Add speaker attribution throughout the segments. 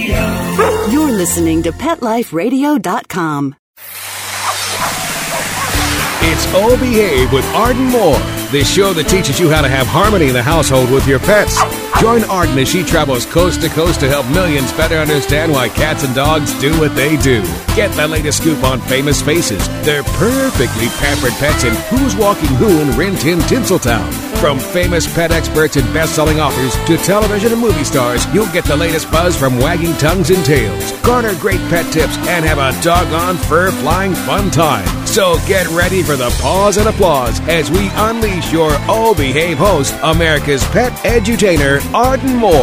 Speaker 1: You're listening to PetLifeRadio.com.
Speaker 2: It's Oh Behave with Arden Moore, the show that teaches you how to have harmony in the household with your pets. Join Arden as she travels coast to coast to help millions better understand why cats and dogs do what they do. Get the latest scoop on famous faces, their perfectly pampered pets, and who's walking who in Rin Tin Tinseltown. From famous pet experts and best-selling authors to television and movie stars, you'll get the latest buzz from wagging tongues and tails. Garner great pet tips and have a doggone fur-flying fun time. So get ready for the pause and applause as we unleash your Oh Behave host, America's pet edutainer, Arden Moore.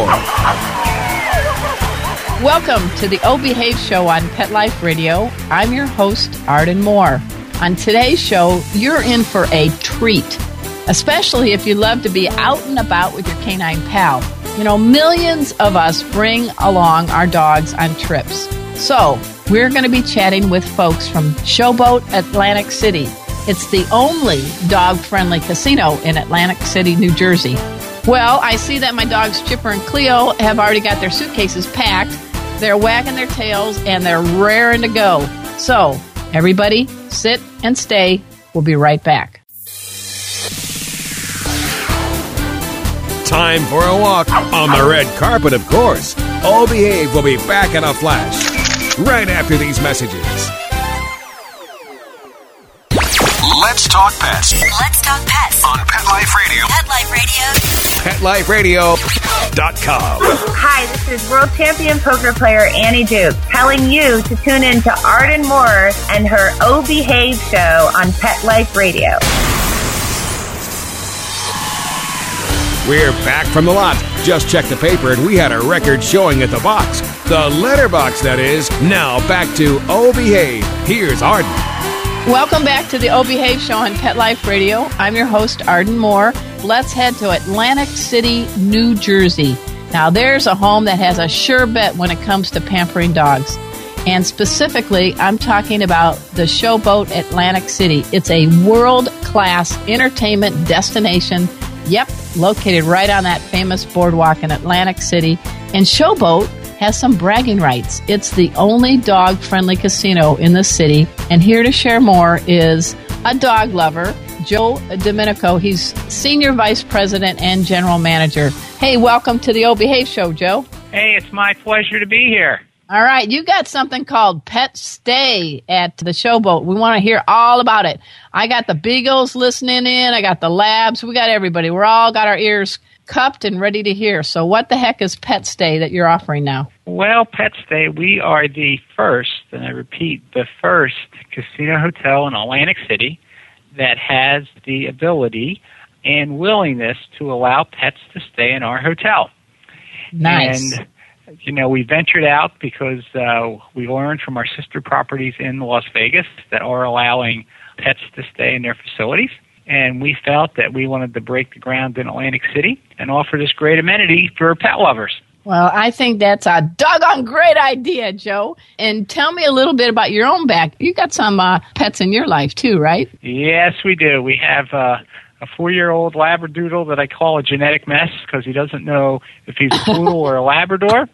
Speaker 3: Welcome to the Oh Behave show on Pet Life Radio. I'm your host, Arden Moore. On today's show, you're in for a treat, especially if you love to be out and about with your canine pal. You know, millions of us bring along our dogs on trips. So, we're going to be chatting with folks from Showboat Atlantic City. It's the only dog-friendly casino in Atlantic City, New Jersey. Well, I see that my dogs Chipper and Cleo have already got their suitcases packed. They're wagging their tails and they're raring to go. So, everybody, sit and stay. We'll be right back.
Speaker 2: Time for a walk on the red carpet, of course. Oh Behave will be back in a flash right after these messages.
Speaker 4: Let's talk pets.
Speaker 5: Let's talk pets
Speaker 4: On Pet Life Radio.
Speaker 5: Pet Life Radio.
Speaker 2: PetLifeRadio.com.
Speaker 6: Hi, this is world champion poker player Annie Duke telling you to tune in to Arden Moore and her Oh Behave show on Pet Life Radio.
Speaker 2: We're back from the lot. Just checked the paper and we had a record showing at the box. The letterbox, that is. Now back to Oh Behave. Here's Arden.
Speaker 3: Welcome back to the Oh Behave show on Pet Life Radio. I'm your host, Arden Moore. Let's head to Atlantic City, New Jersey. Now, there's a home that has a sure bet when it comes to pampering dogs. And specifically, I'm talking about the Showboat Atlantic City. It's a world-class entertainment destination. Yep, located right on that famous boardwalk in Atlantic City. And Showboat has some bragging rights. It's the only dog-friendly casino in the city. And here to share more is a dog lover, Joe Domenico. He's Senior Vice President and General Manager. Hey, welcome to the Oh Behave show, Joe.
Speaker 7: Hey, it's my pleasure to be here.
Speaker 3: All right, you got something called Pet Stay at the Showboat. We want to hear all about it. I got the Beagles listening in. I got the Labs. We got everybody. We're all got our ears cupped and ready to hear. So what the heck is Pet Stay that you're offering now?
Speaker 7: Well, Pet Stay, we are the first, and I repeat, the first casino hotel in Atlantic City that has the ability and willingness to allow pets to stay in our hotel.
Speaker 3: Nice.
Speaker 7: And, you know, we ventured out because we learned from our sister properties in Las Vegas that are allowing pets to stay in their facilities. And we felt that we wanted to break the ground in Atlantic City and offer this great amenity for pet lovers.
Speaker 3: Well, I think that's a doggone great idea, Joe. And tell me a little bit about your own back. You got some pets in your life, too, right?
Speaker 7: Yes, we do. We have a 4-year-old Labradoodle that I call a genetic mess because he doesn't know if he's a poodle or a Labrador.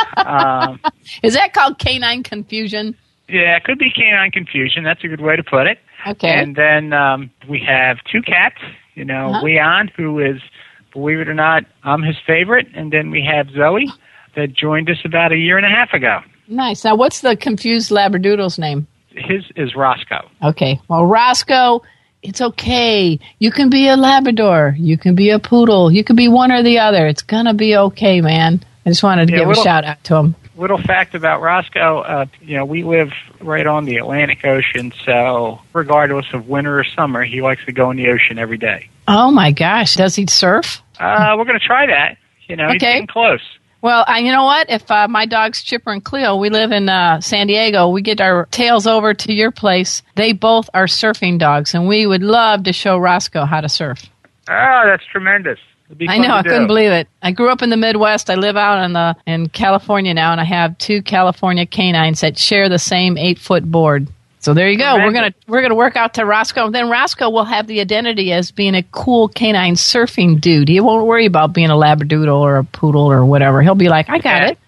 Speaker 3: Is that called canine confusion?
Speaker 7: Yeah, it could be canine confusion. That's a good way to put it.
Speaker 3: Okay.
Speaker 7: And then we have 2 cats. You know, Leon, who is, believe it or not, I'm his favorite. And then we have Zoe that joined us about 1.5 years ago.
Speaker 3: Nice. Now, what's the confused Labradoodle's name?
Speaker 7: His is Roscoe.
Speaker 3: Okay. Well, Roscoe, it's okay. You can be a Labrador. You can be a poodle. You can be one or the other. It's going to be okay, man. I just wanted to give a shout out to him.
Speaker 7: Little fact about Roscoe, you know, we live right on the Atlantic Ocean, so regardless of winter or summer, he likes to go in the ocean every day.
Speaker 3: Oh, my gosh. Does he surf?
Speaker 7: We're going to try that. You know, he's getting close.
Speaker 3: Well, you know what? If my dogs Chipper and Cleo, we live in San Diego, we get our tails over to your place. They both are surfing dogs, and we would love to show Roscoe how to surf.
Speaker 7: Oh, that's tremendous.
Speaker 3: I know, I couldn't believe it. I grew up in the Midwest. I live out in California now, and I have 2 California canines that share the same 8-foot board. So there you go.
Speaker 7: Tremendous.
Speaker 3: We're gonna work out to Roscoe. Then Roscoe will have the identity as being a cool canine surfing dude. He won't worry about being a Labradoodle or a poodle or whatever. He'll be like, I got it.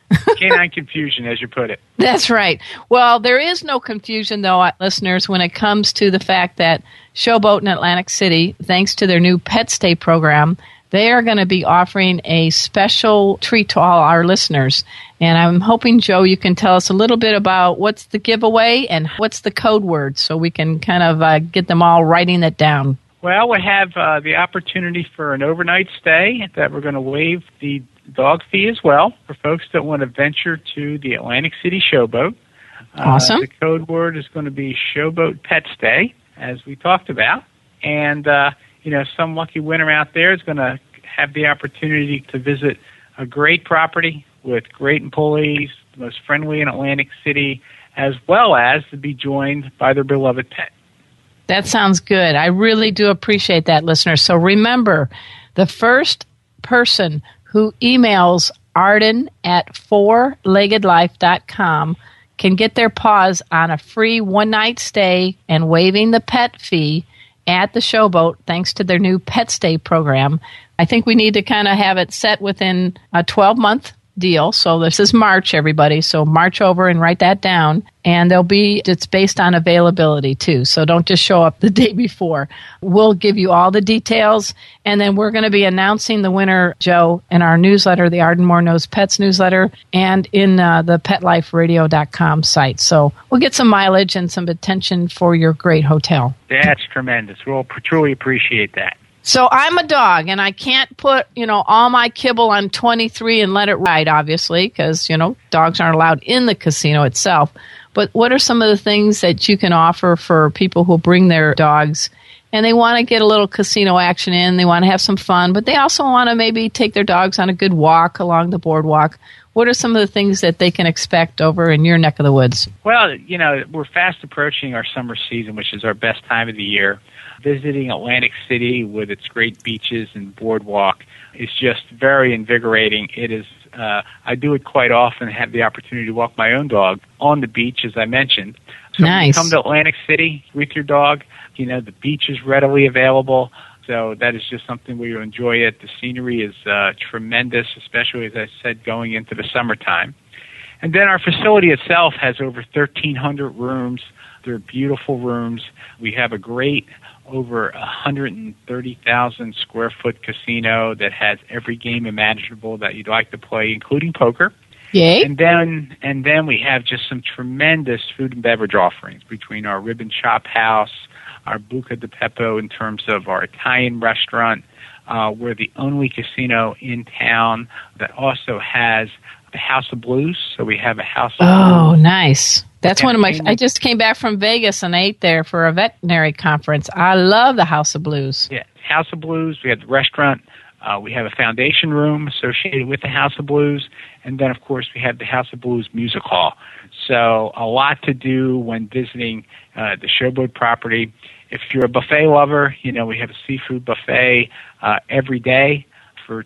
Speaker 7: Canine confusion, as you put it.
Speaker 3: That's right. Well, there is no confusion, though, listeners, when it comes to the fact that Showboat in Atlantic City, thanks to their new Pet Stay program, they are going to be offering a special treat to all our listeners. And I'm hoping, Joe, you can tell us a little bit about what's the giveaway and what's the code word so we can kind of get them all writing it down.
Speaker 7: Well, we have the opportunity for an overnight stay that we're going to waive the dog fee as well for folks that want to venture to the Atlantic City Showboat.
Speaker 3: Awesome.
Speaker 7: The code word is going to be Showboat Pet Stay, as we talked about. And, some lucky winner out there is going to have the opportunity to visit a great property with great employees, the most friendly in Atlantic City, as well as to be joined by their beloved pet.
Speaker 3: That sounds good. I really do appreciate that, listeners. So remember, the first person who emails Arden at fourleggedlife.com can get their paws on a free one-night stay and waiving the pet fee at the Showboat thanks to their new Pet Stay program. I think we need to kind of have it set within a 12-month deal. So this is March, everybody. So march over and write that down. And it's based on availability too. So don't just show up the day before. We'll give you all the details. And then we're going to be announcing the winner, Joe, in our newsletter, the Arden Moore Knows Pets newsletter, and in the PetLifeRadio.com site. So we'll get some mileage and some attention for your great hotel.
Speaker 7: That's tremendous. We'll truly appreciate that.
Speaker 3: So I'm a dog, and I can't put, all my kibble on 23 and let it ride, obviously, because, dogs aren't allowed in the casino itself. But what are some of the things that you can offer for people who bring their dogs, and they want to get a little casino action in, they want to have some fun, but they also want to maybe take their dogs on a good walk along the boardwalk? What are some of the things that they can expect over in your neck of the woods?
Speaker 7: Well, we're fast approaching our summer season, which is our best time of the year. Visiting Atlantic City with its great beaches and boardwalk is just very invigorating. It is. I do it quite often, have the opportunity to walk my own dog on the beach, as I mentioned. So
Speaker 3: nice.
Speaker 7: When you come to Atlantic City with your dog, the beach is readily available. So that is just something where you enjoy it. The scenery is tremendous, especially, as I said, going into the summertime. And then our facility itself has over 1,300 rooms. They're beautiful rooms. We have a great over 130,000 square foot casino that has every game imaginable that you'd like to play, including poker.
Speaker 3: Yay.
Speaker 7: And then we have just some tremendous food and beverage offerings between our Rib and Chop House, our Buca di Beppo in terms of our Italian restaurant. We're the only casino in town that also has the House of Blues. So we have a House of Blues.
Speaker 3: Oh, nice. That's one of my... I just came back from Vegas and ate there for a veterinary conference. I love the House of Blues.
Speaker 7: Yeah, House of Blues. We have the restaurant. We have a foundation room associated with the House of Blues. And then, of course, we have the House of Blues Music Hall. So a lot to do when visiting the Showboat property. If you're a buffet lover, we have a seafood buffet every day for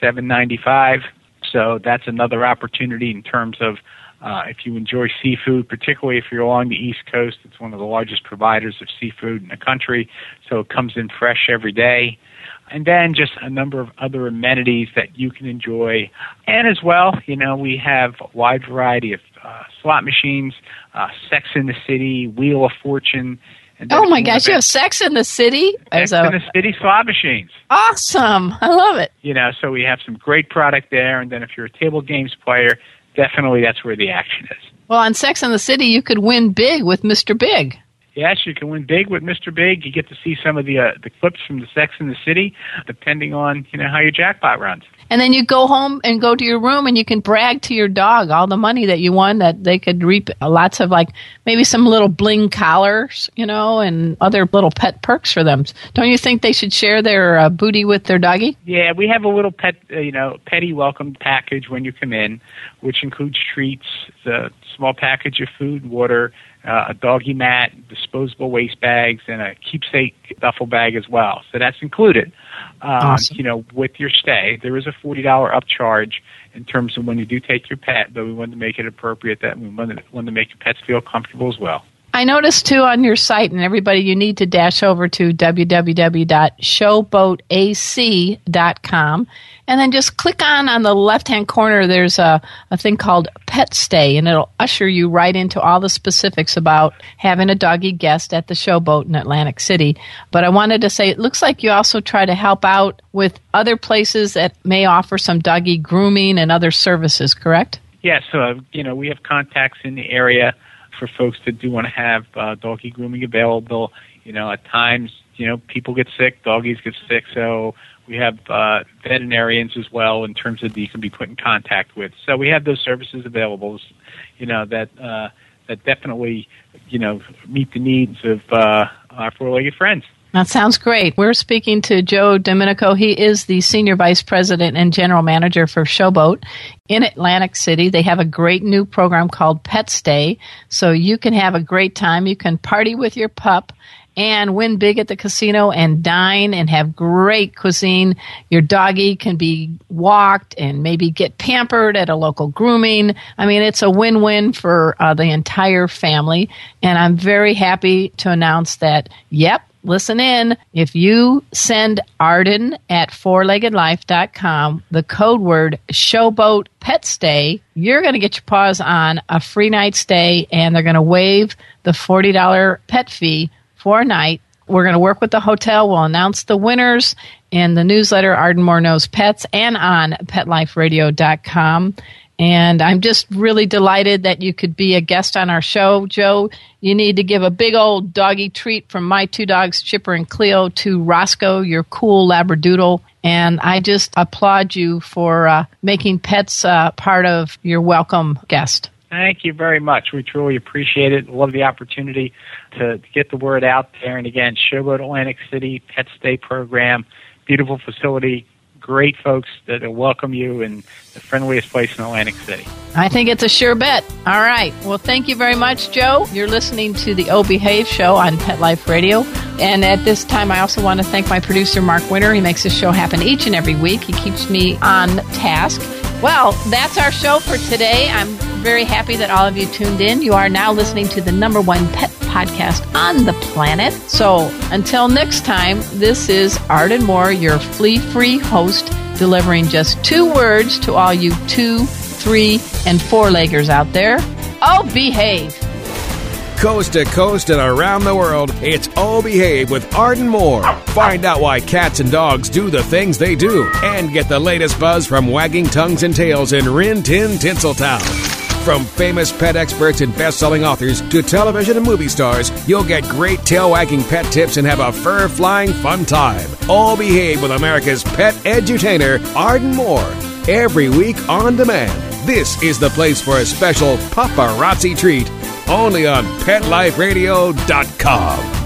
Speaker 7: $27.95. So that's another opportunity in terms of if you enjoy seafood, particularly if you're along the East Coast. It's one of the largest providers of seafood in the country, so it comes in fresh every day. And then just a number of other amenities that you can enjoy. And as well, we have a wide variety of slot machines, Sex in the City, Wheel of Fortune. And
Speaker 3: oh, my gosh, you have Sex in the City?
Speaker 7: Sex in the City slot machines.
Speaker 3: Awesome. I love it.
Speaker 7: So we have some great product there. And then if you're a table games player, definitely that's where the action is. Well,
Speaker 3: on Sex in the City, you could win big with Mr. Big.
Speaker 7: Yes, you can win big with Mr. Big. You get to see some of the clips from the Sex in the City, depending on how your jackpot runs.
Speaker 3: And then you go home and go to your room and you can brag to your dog all the money that you won, that they could reap lots of, maybe some little bling collars, and other little pet perks for them. Don't you think they should share their booty with their doggy?
Speaker 7: Yeah, we have a little petty welcome package when you come in, which includes treats, a small package of food and water, a doggy mat, disposable waste bags, and a keepsake duffel bag as well. So that's included.
Speaker 3: Awesome.
Speaker 7: With your stay. There is a $40 upcharge in terms of when you do take your pet, but we want to make it appropriate. That we want to make your pets feel comfortable as well.
Speaker 3: I noticed, too, on your site, and everybody, you need to dash over to www.showboatac.com, and then just click on the left-hand corner, there's a thing called Pet Stay, and it'll usher you right into all the specifics about having a doggy guest at the Showboat in Atlantic City. But I wanted to say, it looks like you also try to help out with other places that may offer some doggy grooming and other services, correct?
Speaker 7: Yes, we have contacts in the area for folks that do want to have doggy grooming available. At times, people get sick, doggies get sick, so we have veterinarians as well in terms of that you can be put in contact with. So we have those services available, that definitely, meet the needs of our four-legged friends.
Speaker 3: That sounds great. We're speaking to Joe Domenico. He is the Senior Vice President and General Manager for Showboat in Atlantic City. They have a great new program called Pet Stay, so you can have a great time. You can party with your pup and win big at the casino and dine and have great cuisine. Your doggy can be walked and maybe get pampered at a local grooming. I mean, it's a win-win for the entire family, and I'm very happy to announce that, listen in. If you send Arden at fourleggedlife.com the code word Showboat Pet Stay, you're going to get your paws on a free night stay, and they're going to waive the $40 pet fee for a night. We're going to work with the hotel. We'll announce the winners in the newsletter Arden Moore Knows Pets and on PetLifeRadio.com. And I'm just really delighted that you could be a guest on our show. Joe, you need to give a big old doggy treat from my two dogs, Chipper and Cleo, to Roscoe, your cool Labradoodle. And I just applaud you for making pets part of your welcome guest.
Speaker 7: Thank you very much. We truly appreciate it. Love the opportunity to get the word out there. And again, Showboat Atlantic City, Pet Stay Program, beautiful facility, great folks that will welcome you, and the friendliest place in Atlantic City.
Speaker 3: I think it's a sure bet. All right. Well, thank you very much, Joe. You're listening to the Oh Behave Show on Pet Life Radio. And at this time, I also want to thank my producer, Mark Winter. He makes this show happen each and every week. He keeps me on task. Well, that's our show for today. I'm very happy that all of you tuned in. You are now listening to the #1 pet podcast on the planet. So until next time, this is Arden Moore, your flea-free host, delivering just 2 words to all you 2, 3, and 4-leggers out there. Oh, behave.
Speaker 2: Coast to coast and around the world, it's Oh Behave with Arden Moore. Find out why cats and dogs do the things they do, and get the latest buzz from wagging tongues and tails in Rin Tin Tinseltown. From famous pet experts and best-selling authors to television and movie stars, you'll get great tail-wagging pet tips and have a fur-flying fun time. All Behave with America's pet edutainer, Arden Moore. Every week on demand. This is the place for a special paparazzi treat. Only on PetLifeRadio.com.